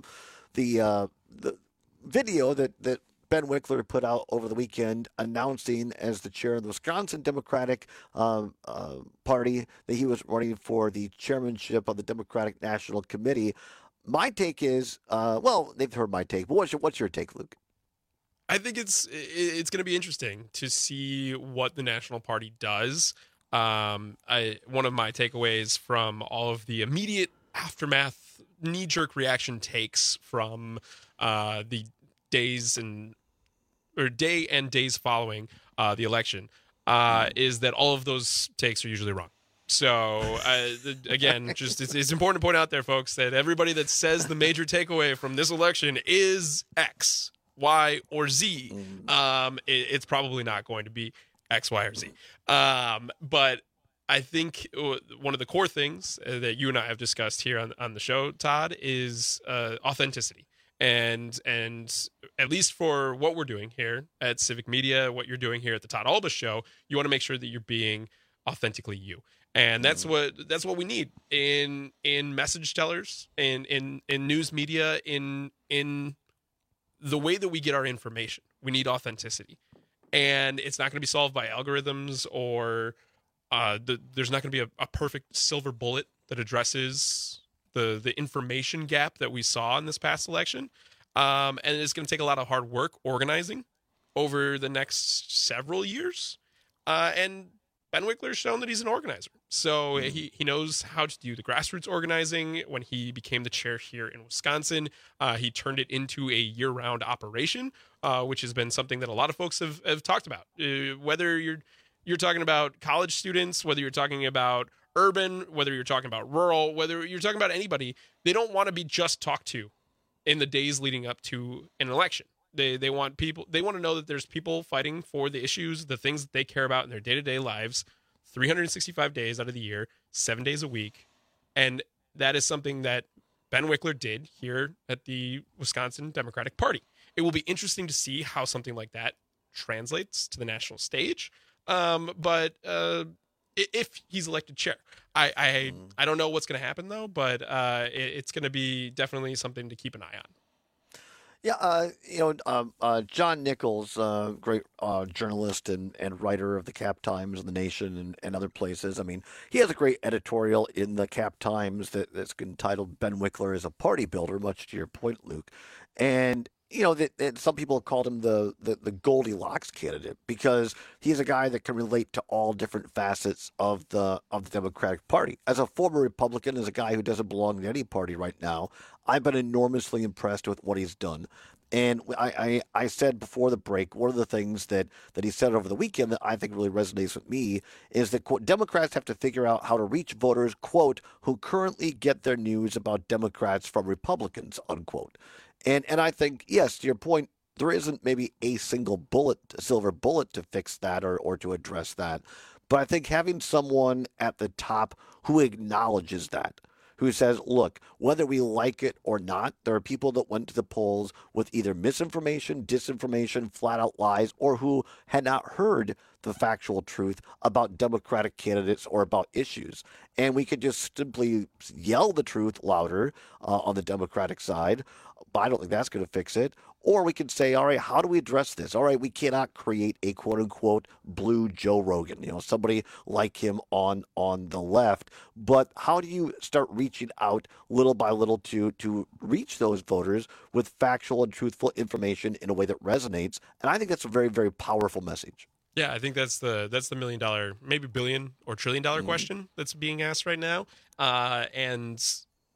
video that Ben Wickler put out over the weekend announcing as the chair of the Wisconsin Democratic Party that he was running for the chairmanship of the Democratic National Committee. My take is, they've heard my take, but what's your take, Luke? I think it's going to be interesting to see what the National Party does. One of my takeaways from all of the immediate aftermath, knee-jerk reaction takes from the day and days following the election is that all of those takes are usually wrong. So, again, it's important to point out there, folks, that everybody that says the major takeaway from this election is X, Y, or Z, it's probably not going to be X, Y, or Z. But I think one of the core things that you and I have discussed here on the show, Todd, is authenticity. And at least for what we're doing here at Civic Media, what you're doing here at the Todd Alba Show, you want to make sure that you're being authentically you. And that's what we need in message tellers, in news media, in the way that we get our information. We need authenticity, and it's not going to be solved by algorithms or there's not going to be a perfect silver bullet that addresses the information gap that we saw in this past election. And it's going to take a lot of hard work organizing over the next several years. And Ben Wickler has shown that he's an organizer. So he knows how to do the grassroots organizing. When he became the chair here in Wisconsin, he turned it into a year-round operation, which has been something that a lot of folks have talked about. Whether you're talking about college students, whether you're talking about urban, whether you're talking about rural, whether you're talking about anybody, they don't want to be just talked to in the days leading up to an election. They want people. They want to know that there's people fighting for the issues, the things that they care about in their day-to-day lives, 365 days out of the year, 7 days a week, and that is something that Ben Wickler did here at the Wisconsin Democratic Party. It will be interesting to see how something like that translates to the national stage. But if he's elected chair, I don't know what's going to happen though. But it's going to be definitely something to keep an eye on. Yeah, John Nichols, great journalist and writer of the Cap Times and the Nation and other places. I mean, he has a great editorial in the Cap Times that's entitled "Ben Wickler is a Party Builder," much to your point, Luke. And that some people have called him the Goldilocks candidate because he's a guy that can relate to all different facets of the Democratic Party. As a former Republican, as a guy who doesn't belong to any party right now, I've been enormously impressed with what he's done. And I said before the break, one of the things that he said over the weekend that I think really resonates with me is that, quote, Democrats have to figure out how to reach voters, quote, who currently get their news about Democrats from Republicans, unquote. And I think, yes, to your point, there isn't maybe a single silver bullet to fix that or to address that. But I think having someone at the top who acknowledges that, who says, look, whether we like it or not, there are people that went to the polls with either misinformation, disinformation, flat-out lies, or who had not heard the factual truth about Democratic candidates or about issues. And we could just simply yell the truth louder on the Democratic side, but I don't think that's going to fix it. Or we could say, all right, how do we address this? All right, we cannot create a quote-unquote blue Joe Rogan, somebody like him on the left. But how do you start reaching out little by little to reach those voters with factual and truthful information in a way that resonates? And I think that's a very, very powerful message. Yeah, I think that's the $1 million, maybe billion or $1 trillion question that's being asked right now. And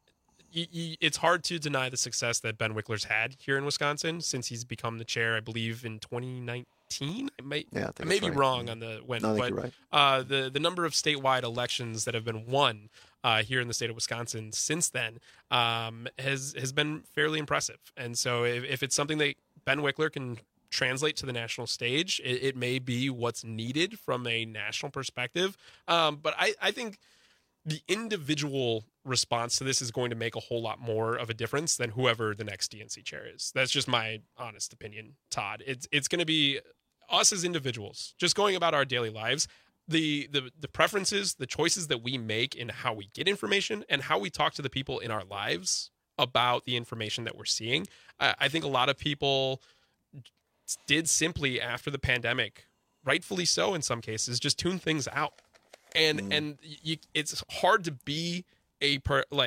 it's hard to deny the success that Ben Wickler's had here in Wisconsin since he's become the chair, I believe, in 2019. I may be wrong on the when, but you're right. The number of statewide elections that have been won here in the state of Wisconsin since then has been fairly impressive. And so if it's something that Ben Wickler can translate to the national stage, it may be what's needed from a national perspective. But I think the individual response to this is going to make a whole lot more of a difference than whoever the next DNC chair is. That's just my honest opinion, Todd. It's going to be us as individuals just going about our daily lives. The preferences, the choices that we make in how we get information and how we talk to the people in our lives about the information that we're seeing. I think a lot of people did simply after the pandemic, rightfully so in some cases, just tune things out. And it's hard to be an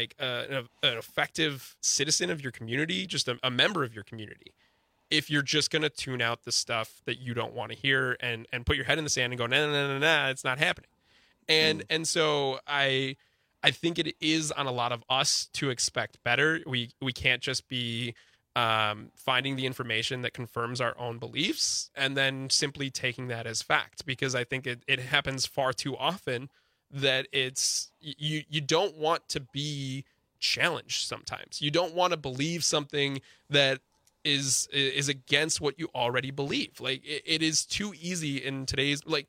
effective citizen of your community, just a member of your community, if you're just going to tune out the stuff that you don't want to hear and put your head in the sand and go, nah, it's not happening. And so I think it is on a lot of us to expect better. We can't just be finding the information that confirms our own beliefs and then simply taking that as fact, because I think it happens far too often that it's you don't want to be challenged sometimes. You don't want to believe something that is against what you already believe. Like it is too easy in today's, like,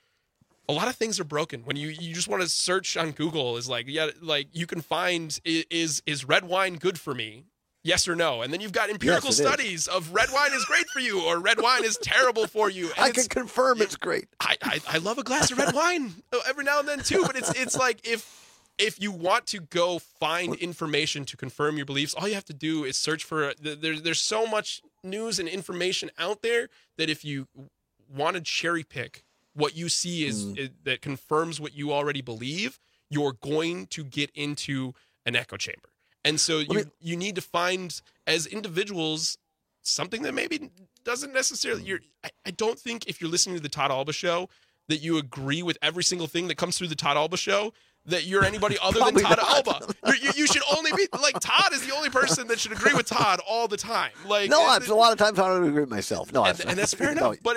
a lot of things are broken when you just want to search on Google is like, yeah, like you can find is red wine good for me? Yes or no? And then you've got empirical studies of red wine is great for you or red wine is terrible for you. And I can confirm it's great. I love a glass of red wine every now and then too, but it's like if you want to go find information to confirm your beliefs, all you have to do is search for there's so much news and information out there that if you want to cherry pick what you see is that confirms what you already believe, you're going to get into an echo chamber. And so you need to find, as individuals, something that maybe doesn't necessarily... I don't think if you're listening to the Todd Alba Show that you agree with every single thing that comes through the Todd Alba Show, that you're anybody other than Todd Alba. You should only be... Like, Todd is the only person that should agree with Todd all the time. Like, no, a lot of times I don't agree with myself. No, and that's fair enough. But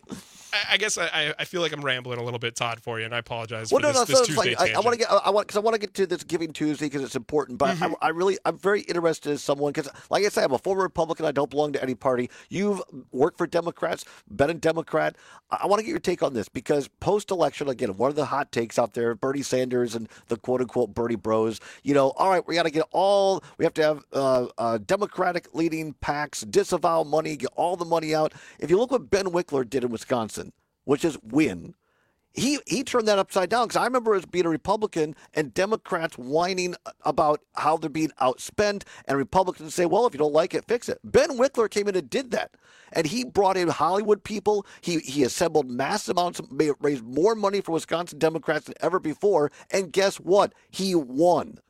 I guess I feel like I'm rambling a little bit, Todd, for you, and I apologize for this Tuesday tangent. I want to get to this Giving Tuesday because it's important. But I'm very interested as someone because, like I said, I'm a former Republican. I don't belong to any party. You've worked for Democrats, been a Democrat. I want to get your take on this because post-election, again, one of the hot takes out there, Bernie Sanders and the quote-unquote Bernie Bros. All right, we have to have Democratic leading PACs disavow money, get all the money out. If you look what Ben Wickler did in Wisconsin, which is win. He turned that upside down because I remember as being a Republican and Democrats whining about how they're being outspent and Republicans say, well, if you don't like it, fix it. Ben Wickler came in and did that. And he brought in Hollywood people. He assembled mass amounts, raised more money for Wisconsin Democrats than ever before. And guess what? He won.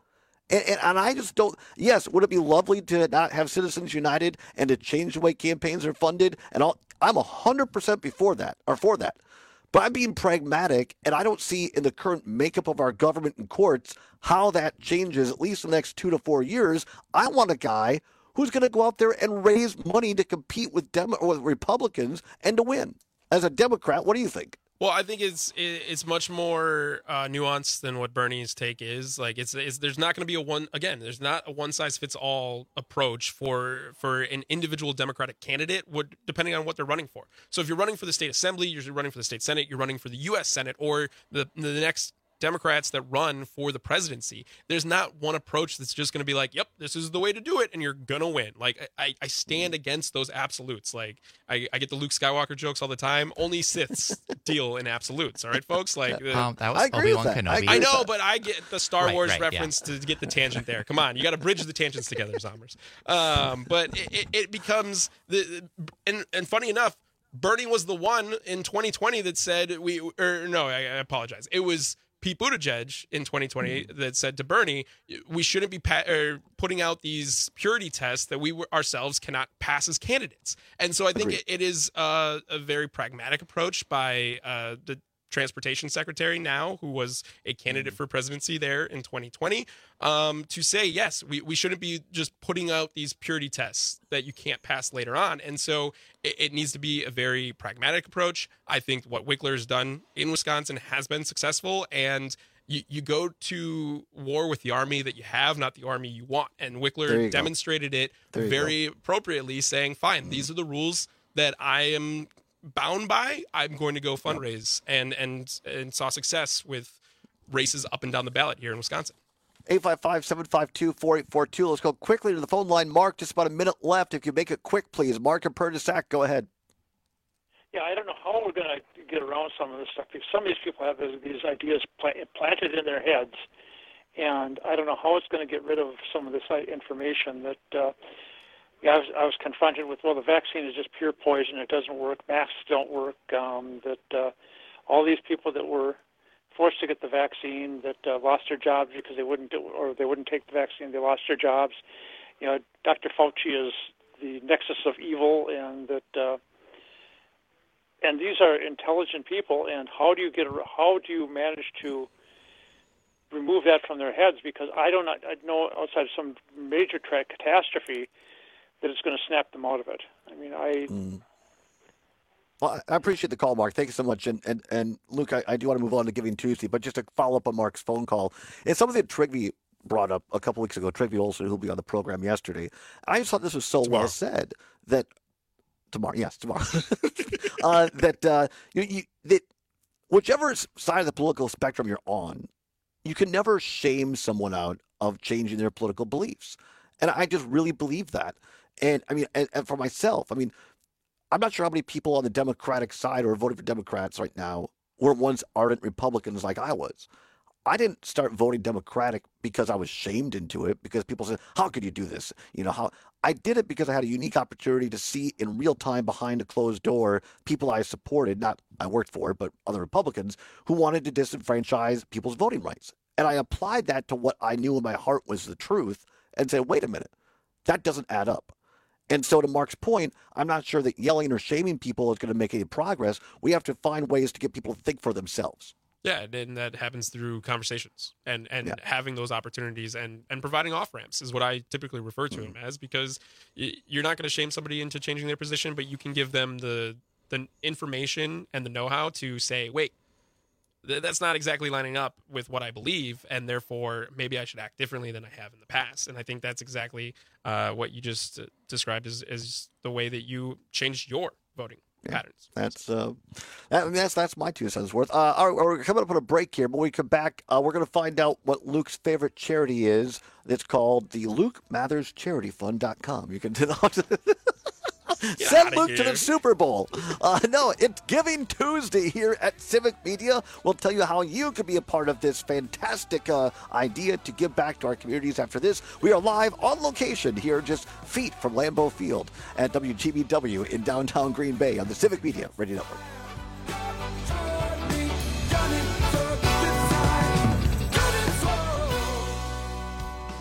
And I just don't. Yes, would it be lovely to not have Citizens United and to change the way campaigns are funded? And I'm 100% for that. But I'm being pragmatic, and I don't see in the current makeup of our government and courts how that changes, at least in the next 2 to 4 years. I want a guy who's going to go out there and raise money to compete with Republicans and to win. As a Democrat, what do you think? Well, I think it's much more nuanced than what Bernie's take is. Like, it's there's not going to be there's not a one size fits all approach for an individual Democratic candidate, depending on what they're running for. So if you're running for the state assembly, you're running for the state senate, you're running for the U.S. Senate, or the next Democrats that run for the presidency, there's not one approach that's just going to be like, yep, this is the way to do it, and you're going to win. Like, I stand against those absolutes. Like, I get the Luke Skywalker jokes all the time. Only Siths deal in absolutes, all right, folks? Like, that was Obi-Wan Kenobi. I know, but I get the Star Wars reference to get the tangent there. Come on, you got to bridge the tangents together, Zombers. But it becomes, and funny enough, Bernie was the one in 2020 that said I apologize. It was Pete Buttigieg in 2020 that said to Bernie, we shouldn't be putting out these purity tests that we ourselves cannot pass as candidates. And so I think it is a very pragmatic approach by the transportation secretary now, who was a candidate for presidency there in 2020, to say, yes, we shouldn't be just putting out these purity tests that you can't pass later on. And so it needs to be a very pragmatic approach. I think what Wickler has done in Wisconsin has been successful, and you go to war with the army that you have, not the army you want. And Wickler demonstrated it very appropriately, saying, fine, these are the rules that I am bound by. I'm going to go fundraise and saw success with races up and down the ballot here in Wisconsin. 855-752-4842. Let's go quickly to the phone line. Mark, just about a minute left. If you make it quick, please. Mark and Perdisac, go ahead. Yeah, I don't know how we're going to get around some of this stuff, because some of these people have these ideas planted in their heads, and I don't know how it's going to get rid of some of this information that I was confronted with, well, the vaccine is just pure poison, it doesn't work, masks don't work, that all these people that were forced to get the vaccine that lost their jobs because they wouldn't take the vaccine, they lost their jobs. You know, Dr. Fauci is the nexus of evil, and that and these are intelligent people, and how do you manage to remove that from their heads? Because I know outside of some major catastrophe that it's going to snap them out of it. I mean, Well, I appreciate the call, Mark. Thank you so much. And Luke, I do want to move on to Giving Tuesday, but just to follow up on Mark's phone call, it's something that Trigby brought up a couple weeks ago. Trigby Olson, who'll be on the program yesterday. I just thought this was so well said that tomorrow, that whichever side of the political spectrum you're on, you can never shame someone out of changing their political beliefs. And I just really believe that. And I mean, and for myself, I mean, I'm not sure how many people on the Democratic side or voting for Democrats right now were once ardent Republicans like I was. I didn't start voting Democratic because I was shamed into it, because people said, how could you do this? You know, how I did it because I had a unique opportunity to see in real time behind a closed door people I supported, not I worked for, but other Republicans who wanted to disenfranchise people's voting rights. And I applied that to what I knew in my heart was the truth and said, wait a minute, that doesn't add up. And so to Mark's point, I'm not sure that yelling or shaming people is going to make any progress. We have to find ways to get people to think for themselves. Yeah, and that happens through conversations and having those opportunities and providing off-ramps is what I typically refer to them as, because you're not going to shame somebody into changing their position, but you can give them the information and the know-how to say, wait, that's not exactly lining up with what I believe, and therefore maybe I should act differently than I have in the past. And I think that's exactly what you just described as the way that you changed your voting patterns. That's my 2 cents worth. We're coming up on a break here, but when we come back, we're going to find out what Luke's favorite charity is. It's called the LukeMathersCharityFund.com. You can send Luke to the Super Bowl. No, it's Giving Tuesday here at Civic Media. We'll tell you how you could be a part of this fantastic idea to give back to our communities after this. We are live on location here, just feet from Lambeau Field at WGBW in downtown Green Bay on the Civic Media Radio Network.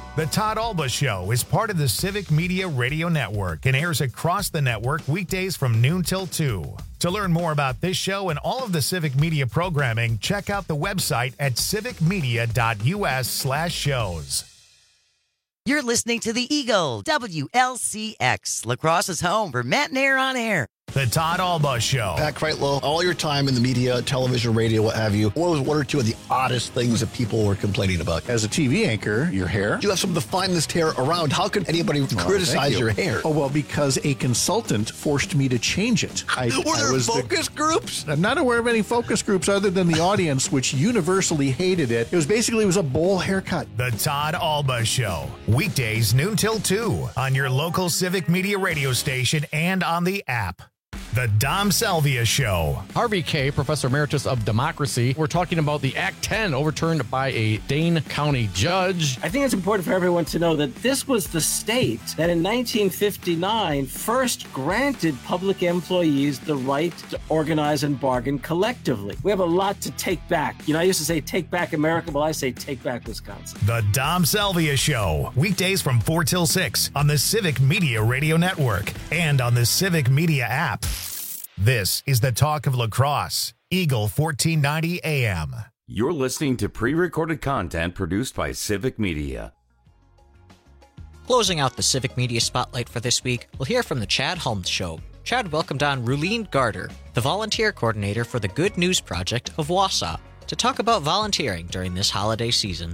The Todd Alba Show is part of the Civic Media Radio Network and airs across the network weekdays from noon till 2. To learn more about this show and all of the Civic Media programming, check out the website at civicmedia.us/shows. You're listening to The Eagle, WLCX, La Crosse's home for Matt and Air on Air. The Todd Alba Show. Pat Kreitlow, all your time in the media, television, radio, what have you, what was one or two of the oddest things that people were complaining about? As a TV anchor, your hair. You have some of the finest hair around. How could anybody criticize your hair? Oh, well, because a consultant forced me to change it. Were there focus groups? I'm not aware of any focus groups other than the audience, which universally hated it. It was a bowl haircut. The Todd Alba Show. Weekdays noon till 2 on your local Civic Media radio station and on the app. The Dom Salvia Show. Harvey Kaye, Professor Emeritus of Democracy. We're talking about the Act 10 overturned by a Dane County judge. I think it's important for everyone to know that this was the state that in 1959 first granted public employees the right to organize and bargain collectively. We have a lot to take back. I used to say take back America. Well, I say take back Wisconsin. The Dom Salvia Show. Weekdays from 4 till 6 on the Civic Media Radio Network and on the Civic Media app. This is the talk of La Crosse, Eagle 1490 AM. You're listening to pre-recorded content produced by Civic Media. Closing out the Civic Media Spotlight for this week, we'll hear from the Chad Holmes Show. Chad welcomed on Ruleen Garter, the volunteer coordinator for the Good News Project of Wausau, to talk about volunteering during this holiday season.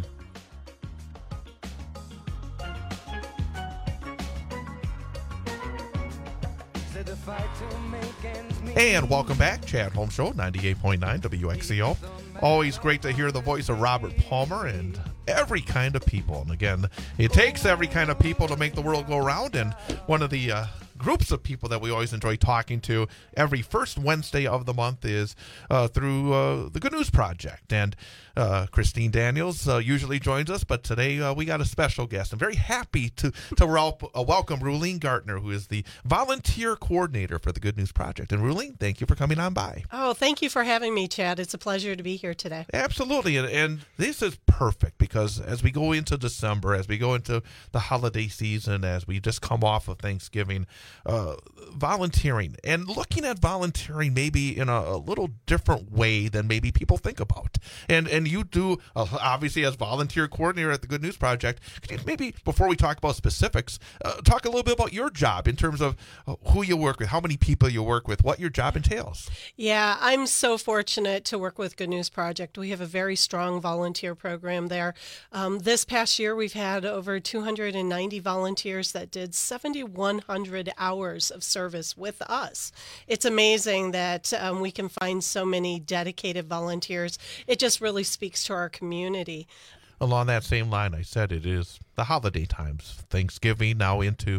And welcome back, Chad Holmes Show, 98.9 WXCO. Always great to hear the voice of Robert Palmer and every kind of people. And again, it takes every kind of people to make the world go round. And one of the groups of people that we always enjoy talking to every first Wednesday of the month is through the Good News Project. And Christine Daniels usually joins us, but today we got a special guest. I'm very happy to welcome Ruleen Gartner, who is the volunteer coordinator for the Good News Project. And Ruleen, thank you for coming on by. Oh, thank you for having me, Chad. It's a pleasure to be here today. Absolutely. And this is perfect because as we go into December, as we go into the holiday season, as we just come off of Thanksgiving, volunteering and looking at volunteering maybe in a little different way than maybe people think about. And you do, obviously, as volunteer coordinator at the Good News Project. Could you maybe, before we talk about specifics, talk a little bit about your job in terms of who you work with, how many people you work with, what your job entails? Yeah, I'm so fortunate to work with Good News Project. We have a very strong volunteer program there. This past year, we've had over 290 volunteers that did 7,100 hours of service with us. It's amazing that we can find so many dedicated volunteers. It just really speaks to our community. Along that same line, I said it is the holiday times, Thanksgiving, now into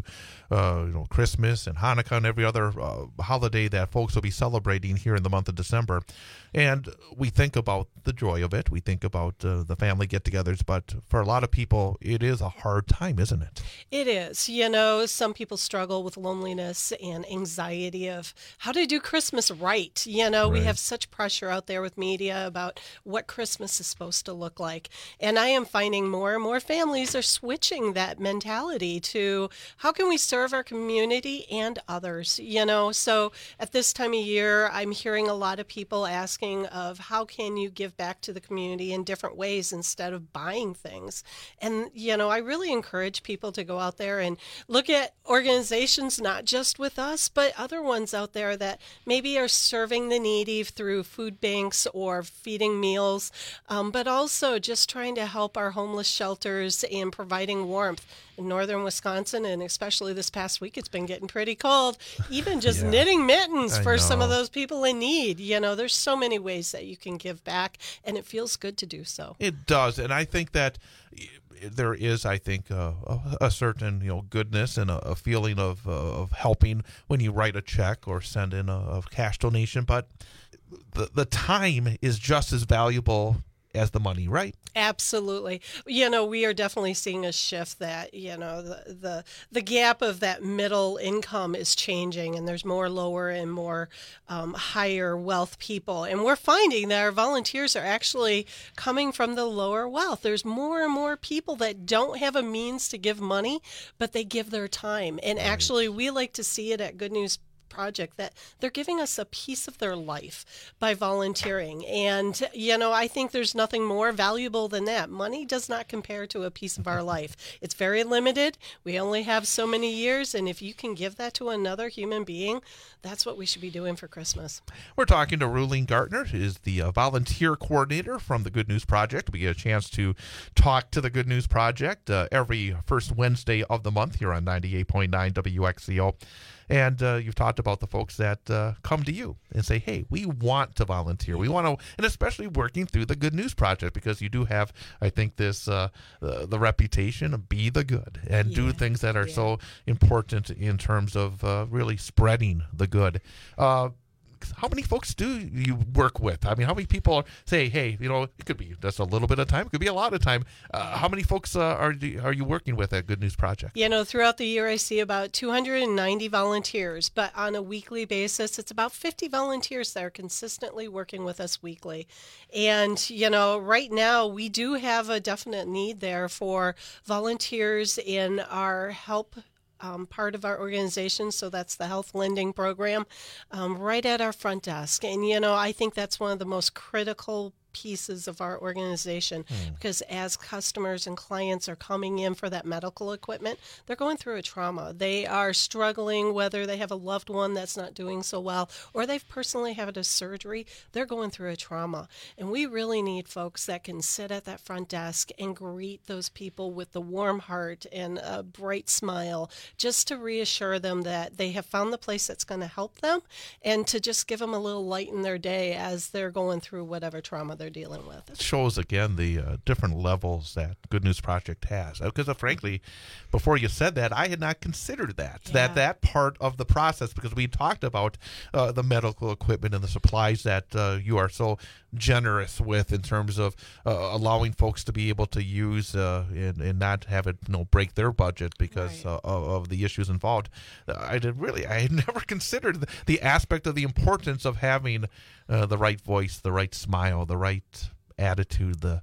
Christmas and Hanukkah and every other holiday that folks will be celebrating here in the month of December. And we think about the joy of it. We think about the family get-togethers. But for a lot of people, it is a hard time, isn't it? It is. Some people struggle with loneliness and anxiety of how to do Christmas right. Right. We have such pressure out there with media about what Christmas is supposed to look like. And I am finding more and more families are switching that mentality to how can we serve our community and others, So at this time of year, I'm hearing a lot of people asking of how can you give back to the community in different ways instead of buying things. And, I really encourage people to go out there and look at organizations, not just with us, but other ones out there that maybe are serving the needy through food banks or feeding meals, but also just trying to help our homeless shelters and providing warmth. In northern Wisconsin, and especially this past week, it's been getting pretty cold. Even just knitting mittens for some of those people in need. There's so many ways that you can give back, and it feels good to do so. It does, and I think that there is, a certain, goodness and a feeling of helping when you write a check or send in a cash donation. But the time is just as valuable as the money, right? Absolutely. We are definitely seeing a shift that, the gap of that middle income is changing, and there's more lower and more higher wealth people. And we're finding that our volunteers are actually coming from the lower wealth. There's more and more people that don't have a means to give money, but they give their time. And actually, we like to see it at Good News Project that they're giving us a piece of their life by volunteering. And, I think there's nothing more valuable than that. Money does not compare to a piece of our life. It's very limited. We only have so many years. And if you can give that to another human being, that's what we should be doing for Christmas. We're talking to Ruling Gartner, who is the volunteer coordinator from the Good News Project. We get a chance to talk to the Good News Project every first Wednesday of the month here on 98.9 WXCO. And you've talked about the folks that come to you and say, hey, we want to volunteer. We want to, and especially working through the Good News Project, because you do have, I think, this the reputation of be the good and do things that are so important in terms of really spreading the good. How many folks do you work with? I mean, how many people say, hey, it could be just a little bit of time, it could be a lot of time. How many folks are you working with at Good News Project? Throughout the year, I see about 290 volunteers, but on a weekly basis, it's about 50 volunteers that are consistently working with us weekly. And, right now, we do have a definite need there for volunteers in our help part of our organization, so that's the health lending program, right at our front desk. And, I think that's one of the most critical pieces of our organization, because as customers and clients are coming in for that medical equipment, they're going through a trauma. They are struggling, whether they have a loved one that's not doing so well, or they've personally had a surgery, they're going through a trauma. And we really need folks that can sit at that front desk and greet those people with the warm heart and a bright smile, just to reassure them that they have found the place that's going to help them, and to just give them a little light in their day as they're going through whatever trauma they're dealing with. It shows again the different levels that Good News Project has, because frankly, before you said that, I had not considered that part of the process, because we talked about the medical equipment and the supplies that you are so generous with in terms of allowing folks to be able to use and not have it break their budget because of the issues involved. I had never considered the aspect of the importance of having the right voice, the right smile, the right attitude, the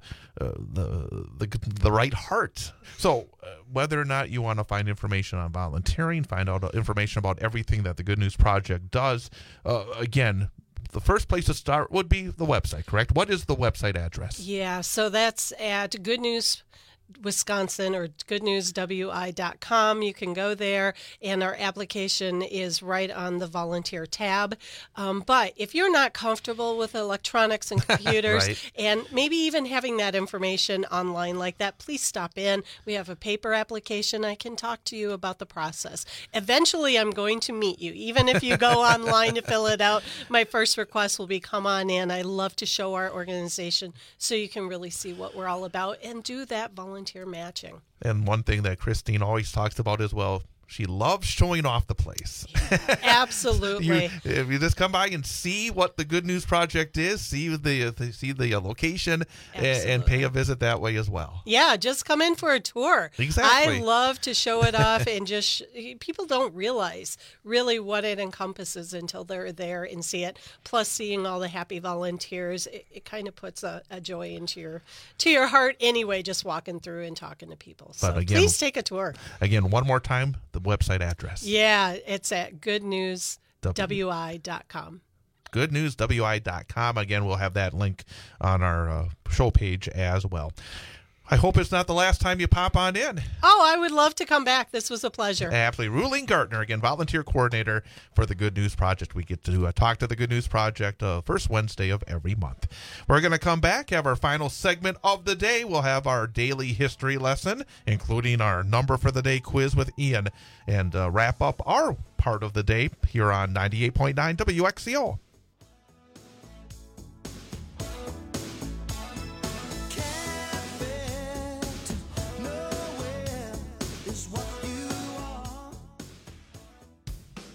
right heart. So whether or not you want to find information on volunteering, find out information about everything that the Good News Project does, again, the first place to start would be the website, correct? What is the website address? Yeah, so that's at Good News Wisconsin or goodnewswi.com. You can go there, and our application is right on the volunteer tab. But if you're not comfortable with electronics and computers, and maybe even having that information online like that, please stop in. We have a paper application. I can talk to you about the process. Eventually, I'm going to meet you. Even if you go online to fill it out, my first request will be come on in. I love to show our organization so you can really see what we're all about and do that volunteer matching. And one thing that Christine always talks about as well, she loves showing off the place. Yeah, absolutely. If you just come by and see what the Good News Project is, see the location, and pay a visit that way as well. Yeah, just come in for a tour. Exactly. I love to show it off, and people don't realize really what it encompasses until they're there and see it. Plus, seeing all the happy volunteers, it kind of puts a joy into your heart anyway, just walking through and talking to people. So again, please take a tour. Again, one more time, the website address. Yeah, it's at goodnewswi.com. goodnewswi.com. Again, we'll have that link on our show page as well. I hope it's not the last time you pop on in. Oh, I would love to come back. This was a pleasure. Absolutely. Ruling Gartner, again, volunteer coordinator for the Good News Project. We get to talk to the Good News Project first Wednesday of every month. We're going to come back, have our final segment of the day. We'll have our daily history lesson, including our number for the day quiz with Ian, and wrap up our part of the day here on 98.9 WXCO.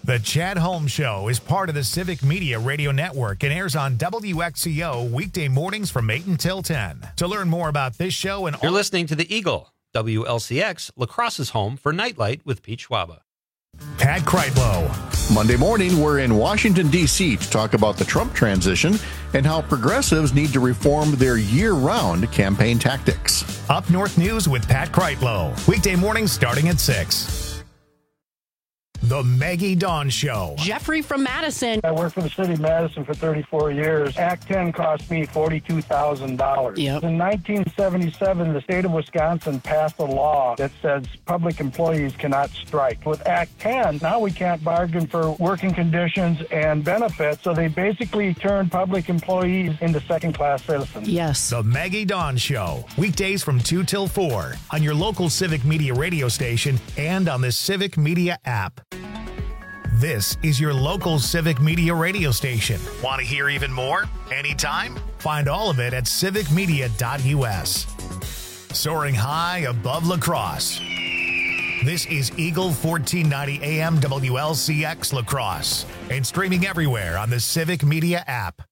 The Chad Holmes Show is part of the Civic Media Radio Network and airs on WXCO weekday mornings from 8 until 10. To learn more about this show and You're listening to The Eagle, WLCX, La Crosse's home for Nightlight with Pete Schwaba. Pat Kreitlow. Monday morning, we're in Washington, D.C. to talk about the Trump transition and how progressives need to reform their year-round campaign tactics. Up North News with Pat Kreitlow. Weekday mornings starting at 6. The Maggie Dawn Show. Jeffrey from Madison. I worked for the city of Madison for 34 years. Act 10 cost me $42,000. Yep. In 1977, the state of Wisconsin passed a law that says public employees cannot strike. With Act 10, now we can't bargain for working conditions and benefits, so they basically turned public employees into second-class citizens. Yes. The Maggie Dawn Show. Weekdays from 2 till 4 on your local Civic Media radio station and on the Civic Media app. This is your local Civic Media radio station. Want to hear even more? Anytime? Find all of it at civicmedia.us. Soaring high above La Crosse. This is Eagle 1490 AM WLCX La Crosse and streaming everywhere on the Civic Media app.